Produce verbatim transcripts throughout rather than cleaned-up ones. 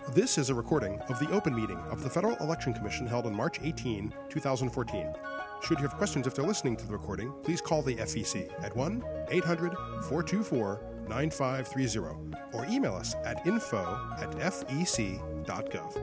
This is a recording of the open meeting of the Federal Election Commission held on March eighteenth, twenty fourteen. Should you have questions after listening to the recording, please call the F E C at one eight hundred, four two four, nine five three zero or email us at info at f e c dot gov.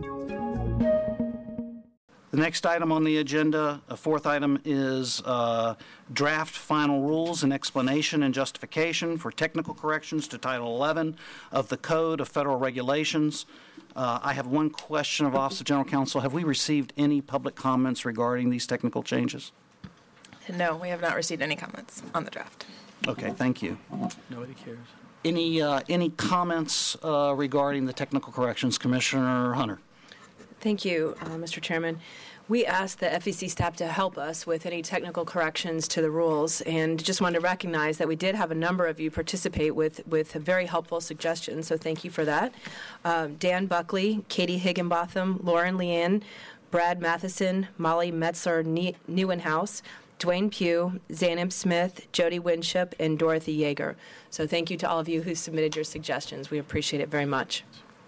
The next item on the agenda, a fourth item, is uh, draft final rules and explanation and justification for technical corrections to Title eleven of the Code of Federal Regulations. Uh, I have one question of Office of General Counsel. Have we received any public comments regarding these technical changes? No, we have not received any comments on the draft. Okay, thank you. Nobody cares. Any uh, any comments uh, regarding the technical corrections, Commissioner Hunter? Thank you, uh, Mister Chairman. We asked the F E C staff to help us with any technical corrections to the rules, and just wanted to recognize that we did have a number of you participate with, with very helpful suggestions, so thank you for that. Um, Dan Buckley, Katie Higginbotham, Lauren Leanne, Brad Matheson, Molly Metzler Neuenhouse, Dwayne Pugh, Zainab Smith, Jody Winship, and Dorothy Yeager. So thank you to all of you who submitted your suggestions. We appreciate it very much.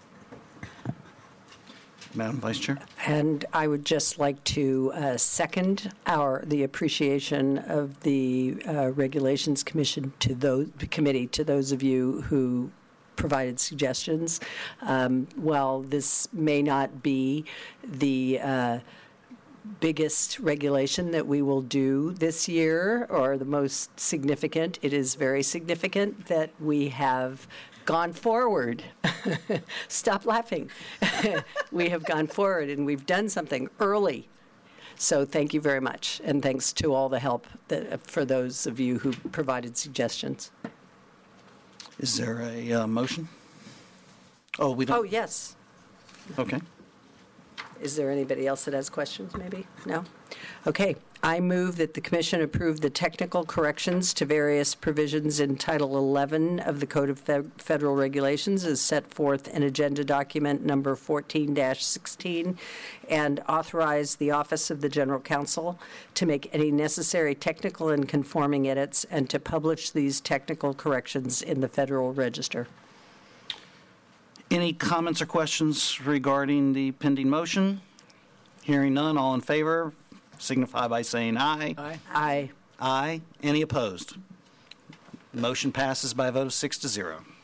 Madam Vice Chair. And I would just like to uh, second our the appreciation of the uh, Regulations Commission to those committee to those of you who provided suggestions. Um, while this may not be the uh, biggest regulation that we will do this year or the most significant, it is very significant that we have gone forward. Stop laughing. We have gone forward and we've done something early. So thank you very much. And thanks to all the help that, for those of you who provided suggestions. Is there a uh, motion? Oh, we don't. Oh, yes. Okay. Is there anybody else that has questions, maybe? No? Okay. I move that the Commission approve the technical corrections to various provisions in Title eleven of the Code of Fe- Federal Regulations as set forth in Agenda Document Number fourteen dash sixteen and authorize the Office of the General Counsel to make any necessary technical and conforming edits and to publish these technical corrections in the Federal Register. Any comments or questions regarding the pending motion? Hearing none, all in favor signify by saying aye. Aye. Aye. Aye. Any opposed? Motion passes by a vote of six to zero.